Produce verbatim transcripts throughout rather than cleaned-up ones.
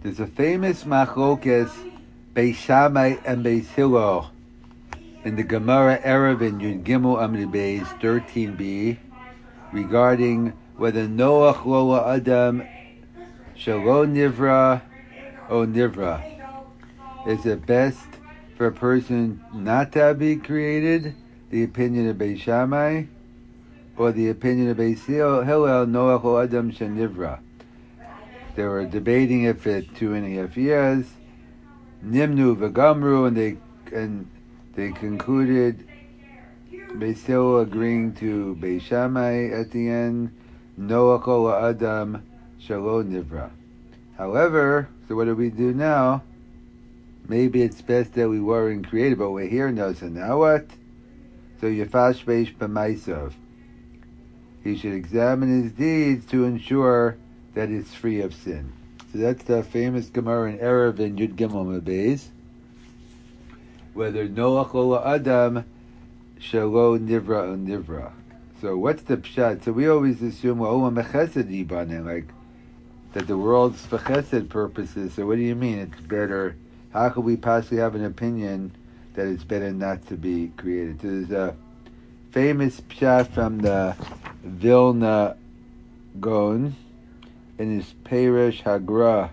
There's a famous machlokes Beis Shammai and Beis Hillel in the Gemara Eruvin Yud Gimel Amud Beis thirteen b regarding whether Noach lo Adam shelo nivra o nivra. Is it best for a person not to be created, the opinion of Beis Shammai, or the opinion of Beis Hillel, Noach lo Adam shenivra? They were debating it for two and a half years. Nimnu v'gamru, and they and they concluded, Beis Hillel agreeing to Beis Shammai at the end, Noach lo Adam shelo nivra. However, so what do we do now? Maybe it's best that we weren't created, but we're here now, so now what? So Yefash Beish B'maisav. He should examine his deeds to ensure that it's free of sin. So that's the famous Gemara in Eruvin Yud Gimel Beis. Whether Noach lo Adam shelo nivra or nivra. So what's the pshat? So we always assume, well, oh, mechesed yibanen, like that the world's for chesed purposes. So what do you mean it's better? How could we possibly have an opinion that it's better not to be created? So there's a famous pshat from the Vilna Gaon in his Perush Hagra.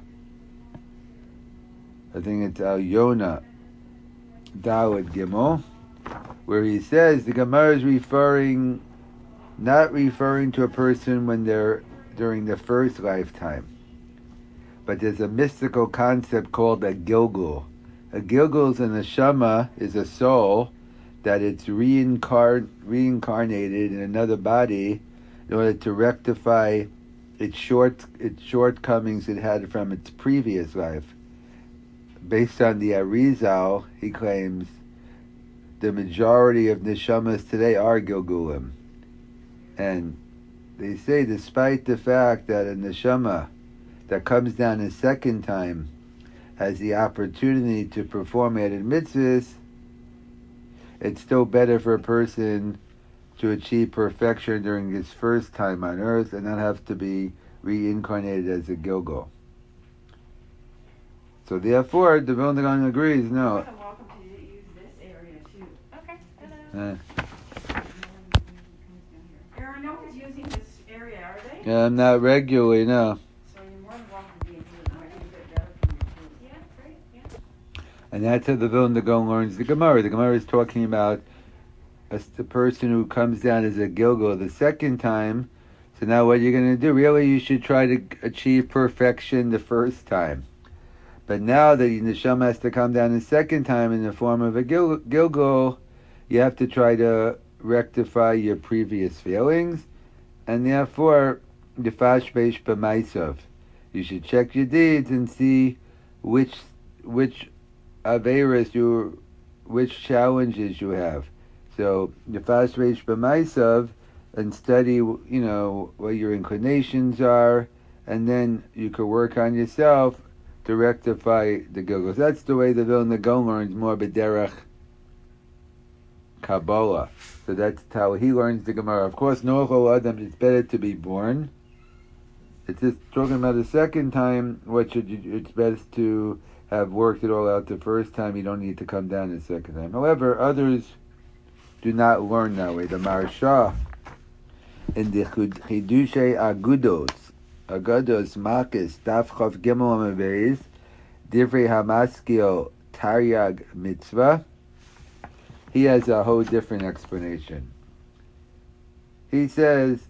I think it's Al Yona Daled Gimel, where he says the Gemara is referring, not referring to a person when they're during the first lifetime, but there's a mystical concept called a Gilgul. A Gilgul is a neshama, is a soul that it's reincarn- reincarnated in another body in order to rectify its short its shortcomings it had from its previous life. Based on the Arizal, he claims the majority of neshamas today are Gilgulim. And they say despite the fact that a neshama that comes down a second time has the opportunity to perform added mitzvahs, it's still better for a person to achieve perfection during his first time on earth and not have to be reincarnated as a Gilgul. So therefore, the Vilna Gaon agrees, no. You're welcome to use this area too. Okay, hello. Uh, Aaron, no one's using this area, are they? yeah, I'm not regularly, no. So you're more than welcome to be in here. It might be a bit better for you too. Yeah, great, yeah. And that's how the Vilna Gaon learns the Gemara. The Gemara is talking about a, the person who comes down as a Gilgul the second time. So now what you're going to do, really you should try to achieve perfection the first time. But now that the neshama has to come down a second time in the form of a gil- Gilgul, you have to try to rectify your previous failings. And therefore, Yefash Beish B'maisav. You should check your deeds and see which which averas you, which challenges you have. So Yefash Beish B'maisav, and study, you know, what your inclinations are, and then you could work on yourself to rectify the Gilguls. That's the way the Vilna Gaon learns more b'derech Kabbalah. So that's how he learns the Gemara. Of course, Noach lo Adam, it's better to be born. It's just talking about the second time, what should you, it's best to have worked it all out the first time. You don't need to come down the second time. However, others do not learn that way. The Maharsha in the Chidushay Agudos, Agudos Makis, Daf Chav Gimel Amaveis, Divrei Hamaskil Taryag Mitzvah, he has a whole different explanation. He says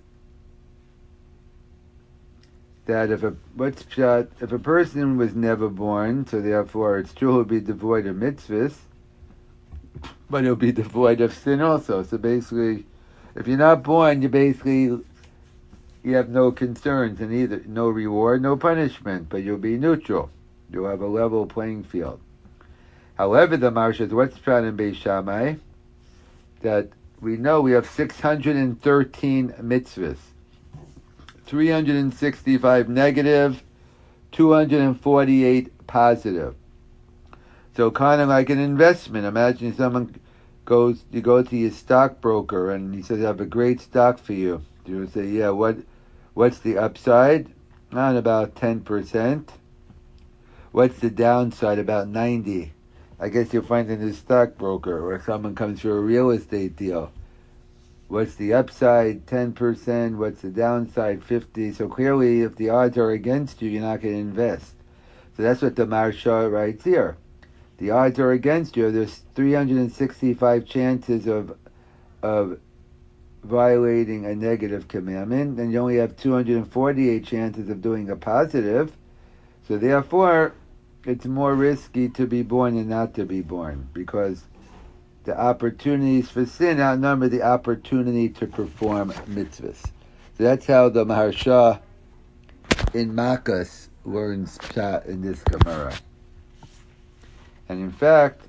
that if a what's pshat, if a person was never born, so therefore it's true he'll be devoid of mitzvahs, but he'll be devoid of sin also. So basically, if you're not born, you basically you have no concerns and either no reward, no punishment, but you'll be neutral. You'll have a level playing field. However, the Maharsha says, what's found in Beis Shammai? That we know we have six hundred thirteen mitzvahs, three hundred sixty-five negative, two hundred forty-eight positive. So kind of like an investment. Imagine someone goes, you go to your stockbroker and he says, I have a great stock for you. You say, yeah, what, what's the upside? Not about ten percent. What's the downside? About ninety. I guess you'll find in a stockbroker or someone comes for a real estate deal. What's the upside? ten percent. What's the downside? fifty. So clearly, if the odds are against you, you're not going to invest. So that's what the Maharsha writes here. The odds are against you. There's three hundred sixty-five chances of of violating a negative commandment, and you only have two hundred forty-eight chances of doing a positive. So therefore, it's more risky to be born than not to be born, because the opportunities for sin outnumber the opportunity to perform mitzvahs. So that's how the Maharsha in Makkas learns Pshat in this Gemara. And in fact,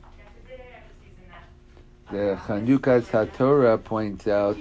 the Chanukas HaTorah points out,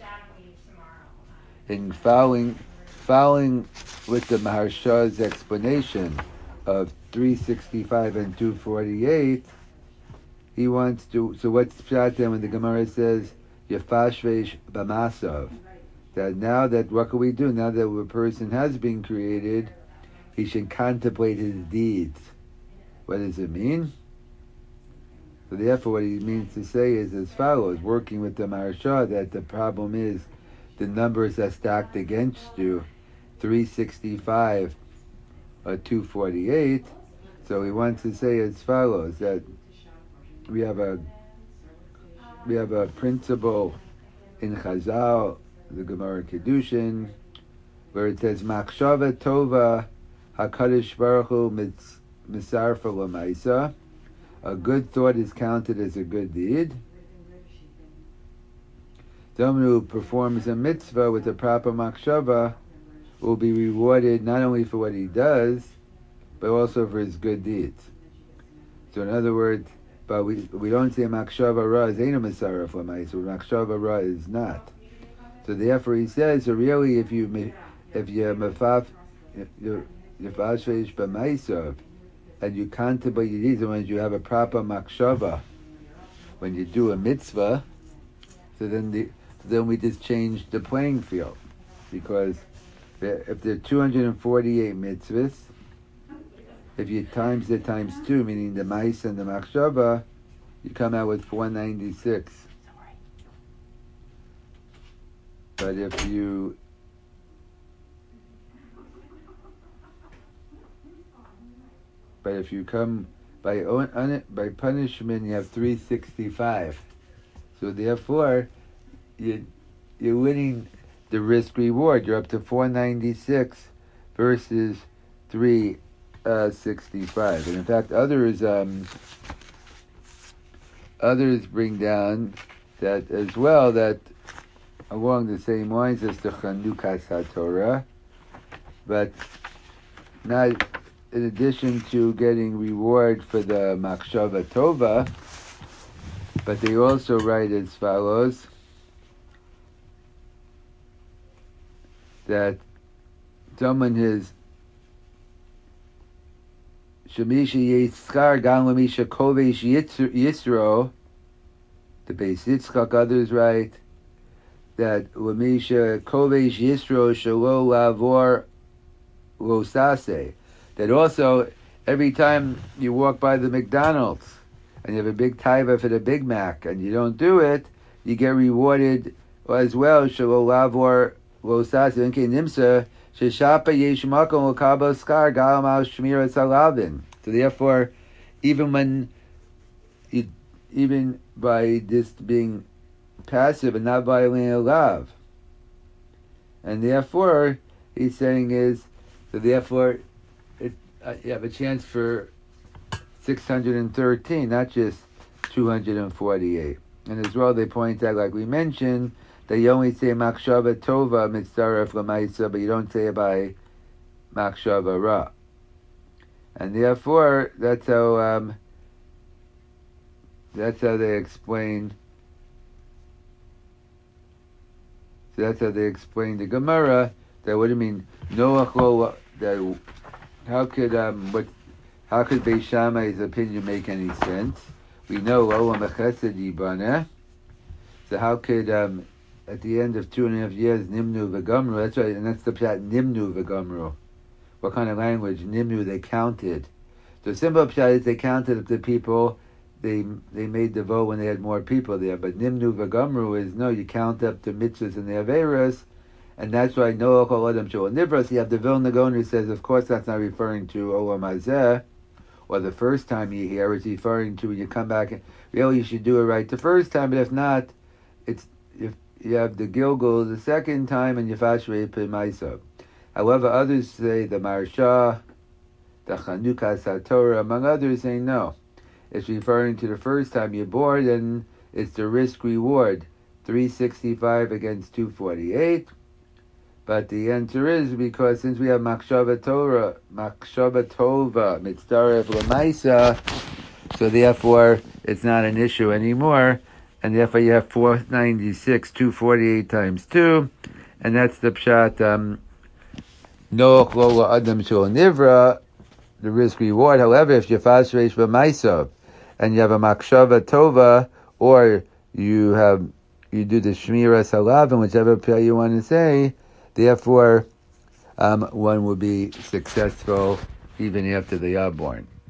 in following, following with the Maharsha's explanation of three sixty-five and two forty-eight, he wants to, so what's Pshat then when the Gemara says, Yefashvesh B'masav, that now that, what can we do? Now that a person has been created, he should contemplate his deeds. What does it mean? So therefore what he means to say is as follows, working with the Maharsha, that the problem is the numbers are stacked against you, three sixty-five or two forty-eight. So he wants to say as follows, that we have a we have a principle in Chazal, the Gemara Kedushin, where it says Machshava Tova HaKadosh Baruch Hu Misarfa L'Maisa. A good thought is counted as a good deed. Someone who performs a mitzvah with a proper machshava will be rewarded not only for what he does, but also for his good deeds. So in other words, but we we don't say machshava ra is ain't a misaref l'maisa. Machshava ra is not. So therefore he says, so really if you if you mafaf you yefashvesh b'maisav and you contemplate your deeds, and when you have a proper machshava, when you do a mitzvah, so then the then we just change the playing field, because if there are two hundred forty-eight mitzvahs, if you times it times two, meaning the mais and the machshava, you come out with four ninety-six. But if you but if you come by by punishment, you have three sixty-five. So therefore, you you're winning the risk reward. You're up to four ninety-six versus three sixty-five. And in fact, others um, others bring down that as well, that along the same lines as the Chanukas HaTorah, but not in addition to getting reward for the Machshava Tova, but they also write as follows, that someone is Shemisha Yitzchar Gam Lamisha Kovesh Yisro, the Beis Yitzchak, others write that Lamisha Kovesh Yisro Shalo Lavor Losase, that also every time you walk by the McDonald's and you have a big taiva for the Big Mac and you don't do it, you get rewarded as well. Shalo Lavor Losase Inke Nimsa Sheshapa Yeshmakom Lokabo Skar Galam Al Shmira Salavin. So therefore, even when you, even by this being passive and not violating a love, and therefore he's saying is, so therefore it, uh, you have a chance for six hundred thirteen, not just two hundred forty-eight. And as well, they point out, like we mentioned, that you only say Machshava Tova Mitzaref L'Maisa, but you don't say it by Machshava Ra. And therefore, that's how um, that's how they explain. So that's how they explain the Gemara. That what do you mean? Noach lo, that how could um what how could Beis Shammai's opinion make any sense? We know Olam Chesed Yibana. So how could um at the end of two and a half years, Nimnu v'Gamru, that's right, and that's the pshat, Nimnu v'Gamru. What kind of language? Nimnu, they counted. The simple pshat is they counted up the people. They they made the vote when they had more people there. But Nimnu V'Gamru is no, you count up the mitzvahs and the averas, and that's why Noach Ol Adam Shul Nivras. You have the Vilna Gaon who says, of course, that's not referring to Olam Hazeh, or the first time you hear. It's referring to when you come back. And, really, you should do it right the first time. But if not, it's if you have the Gilgul the second time and you Yifashrei P'Maisa. However, others say the Marsha, the Chanukah Satorah, among others, say no. It's referring to the first time you're born, and it's the risk reward, three sixty-five against two forty-eight. But the answer is because since we have Machshava Torah, Machshava Tova, Mitzdaref L'Maisa, so therefore it's not an issue anymore, and therefore you have four ninety-six, two forty-eight times two, and that's the pshat. Um, Noach Lo Adam Shul Nivra, the risk reward. However, if you fast reish b'maisa and you have a makshava tova, or you have you do the shmira salavim, whichever prayer you want to say, therefore um, one will be successful even after they are born.